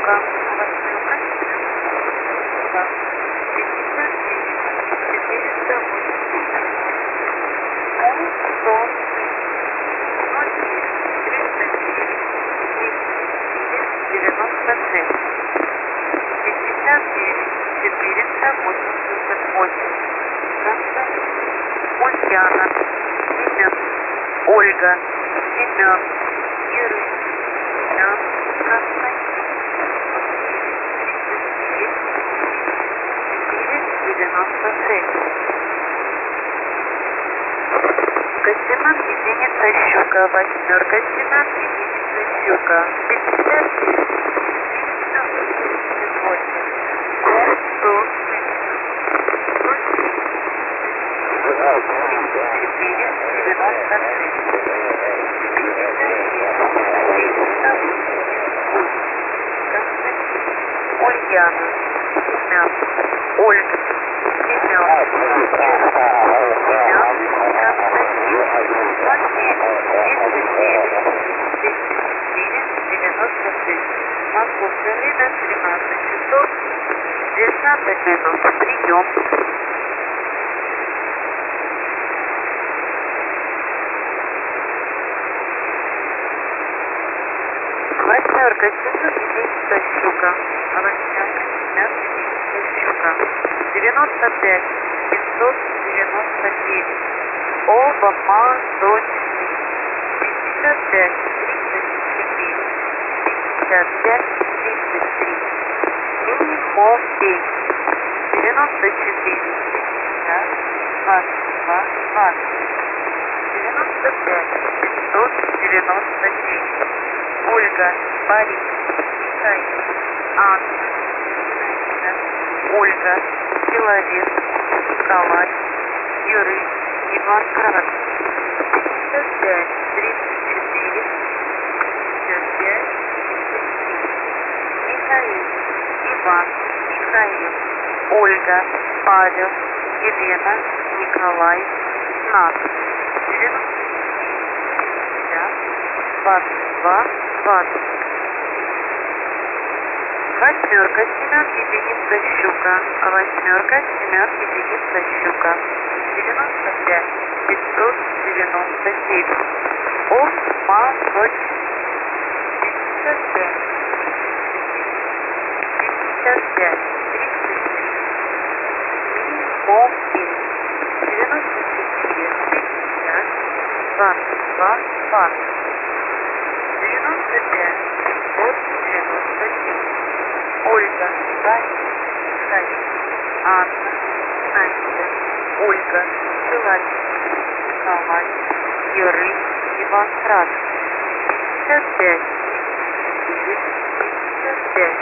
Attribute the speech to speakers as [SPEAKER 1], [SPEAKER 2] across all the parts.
[SPEAKER 1] Щука. Восьмерка, 59 480. О, 100. 09 309 204 96. 59 488. Константин, Ульяна, Семен, Ольга, Семен, Иры, Семен, Константин, 496. Костян, единица Щука, восьмерка, Семен, единица Щука, 59 488. 496. Ульяна, Семен, Ольга, Семен, Константин, 204-96. Московское время 13 часов 19 минут. Прием. Восьмерка, Семен, единица Щука. Восьмерка, Семен, единица Щука. 95 599. Оба мазочки. 55 34. 55 33. Мимофей. 94 50 22 20. 95 599. Ольга, Борис, Михаил, Анна, Наида, Ольга, Человек, Николай, Юрий, Иван Краткий, 55 34 55 33. Михаил, Иван, Михаил, Ольга, Павел, Елена, Николай, Знак, 94 50 22 20. Восьмерка, Семен, единица Щука. Восьмерка, Семен, единица Щука. 95 597. О, мазочки. 55 55 33. Мимофей. 94 50 22 20. 95 597. Ольга, Борис, Михаил, Анна, Наида, Ольга, Человек, Николай, Юрий, Иван Краткий, 55 34 55.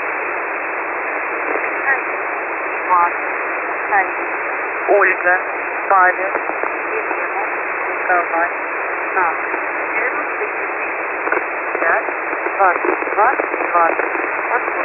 [SPEAKER 1] Михаил, Иван, Михаил, Ольга, Павел, Елена, Николай, Знак, 94 50 22 20.